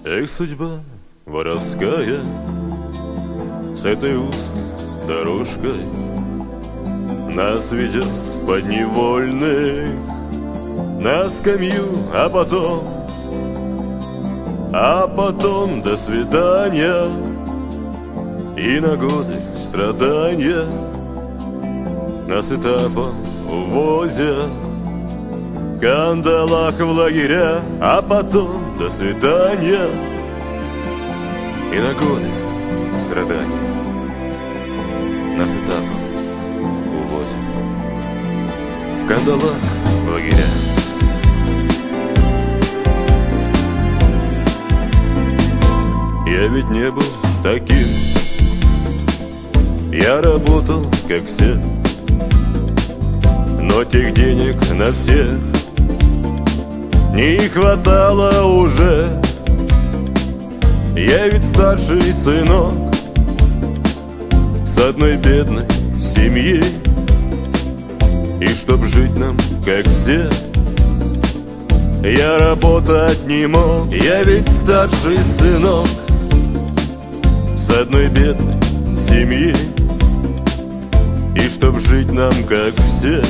Эх, судьба воровская, с этой узкой дорожкой нас ведет подневольных на скамью, а потом до свидания и на годы страдания нас этапом увозят в кандалах в лагеря, а потом до свидания и на годы страдания нас этапом увозят в кандалах в лагеря. Я ведь не был таким, я работал как все, но тех денег на всех не хватало уже. Я ведь старший сынок с одной бедной семьи, и чтоб жить нам как все, я работать не мог. Я ведь старший сынок с одной бедной семьи, и чтоб жить нам как все,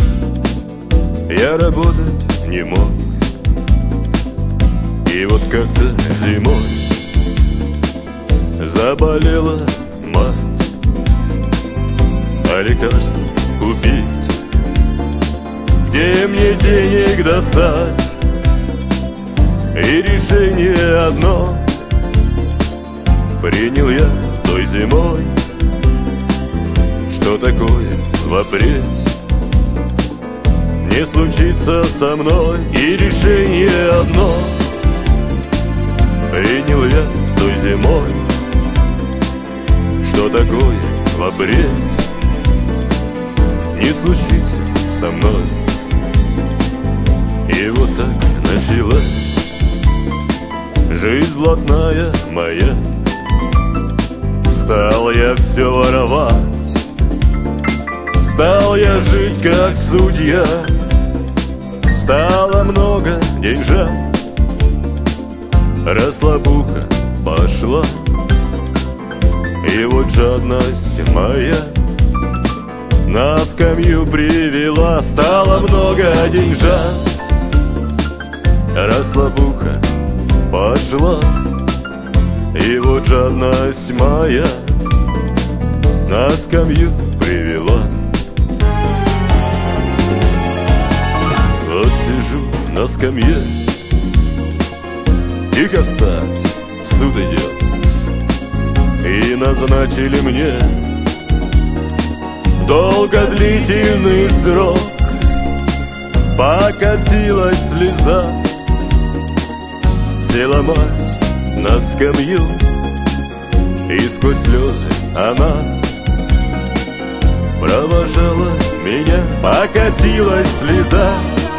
я работать не мог. И вот как-то зимой заболела мать, а лекарство купить где мне денег достать? И решение одно принял я той зимой: что такое вопреть не случится со мной. И решение одно принял я той зимой: что такое вопреть не случится со мной. И вот так началась жизнь блатная моя. Стал я все воровать, стал я жить как судья, стало много деньжат, расслабуха пошла. И вот жадность моя на скамью привела. Стало много деньжат, расслабуха пошла. И вот жадность моя на скамью привела. Вот сижу на скамье, тихо встать, суд идет, и назначили мне долгодлительный срок. Покатилась слеза, села мать на скамью, и сквозь слезы она провожала меня. Покатилась слеза,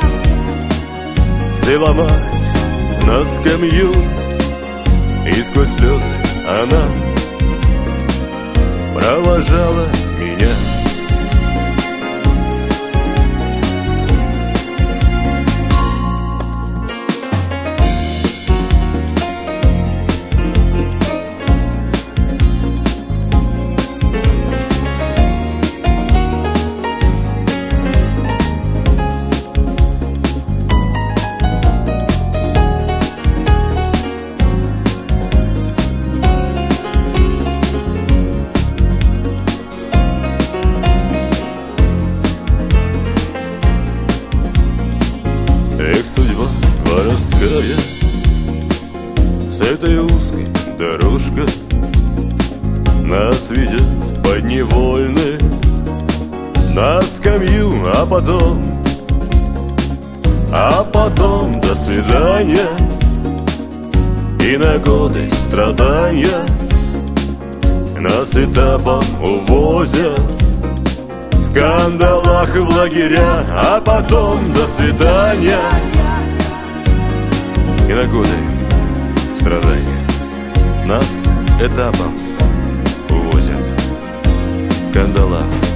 села мать на скамью, и сквозь слезы она провожала меня. Эх, судьба воровская, с этой узкой дорожкой нас ведет подневольных на скамью, а потом до свидания и на годы страдания нас этапом увозят в кандалах в лагеря, а потом до свидания и на годы страдания нас этапом увозят в кандалах